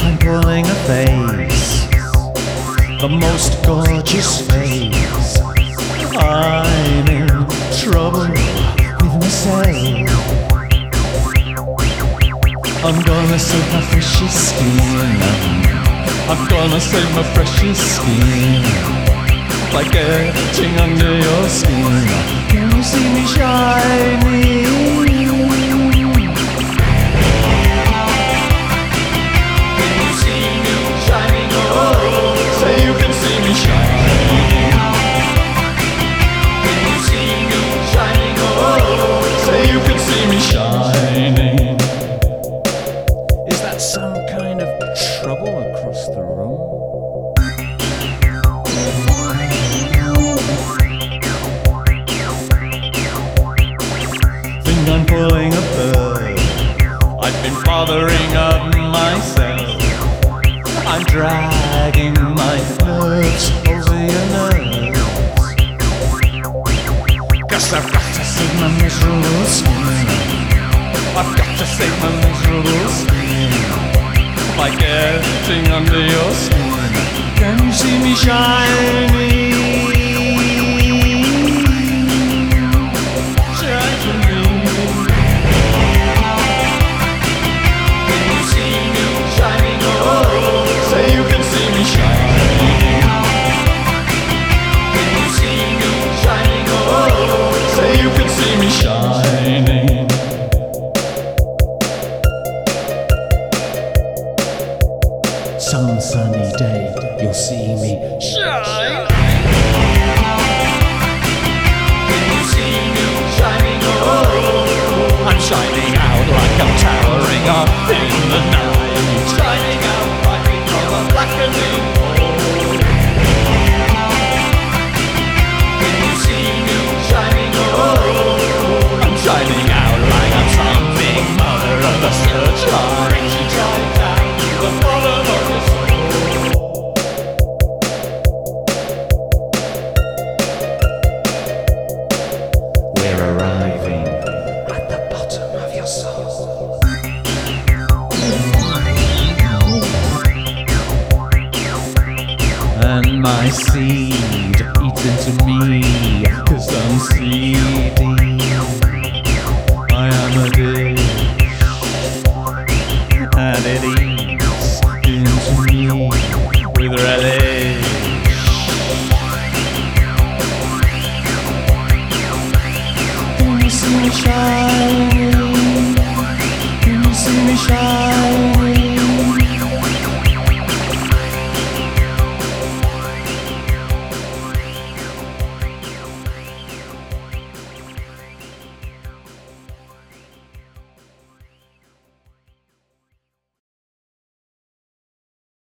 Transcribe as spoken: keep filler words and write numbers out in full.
I'm pulling a face, the most gorgeous face. I'm in trouble with myself. I'm gonna save my precious skin. I'm gonna save my precious skin by getting under your skin. Can you see me shining? Is that some kind of trouble across the room? Think I'm pulling a bird. I've been bothering up myself. I'm dragging my nerves over your nerves. Guess I've got to save my miserable skin. I've got to save my miserable skin by getting under your skin. Can you see me shining? Shining. Can you see me shining? Oh, say you can see me shining. Can you see me shining? Oh, say you can see me shining. Some sunny day you'll see me shine. Can you see me shining? Oh, I'm shining out like I'm towering up in the night. Shining out like from a blackening hole. Can you see me shining? Oh, I'm shining out like I'm something mother of the searchlight. Shining down to the bottom of the arriving at the bottom of your soul. And my seed eats into me, 'cause I'm seedy. I am a dish, and it eats into me with relish. Can you see me shining? Can you see me shining?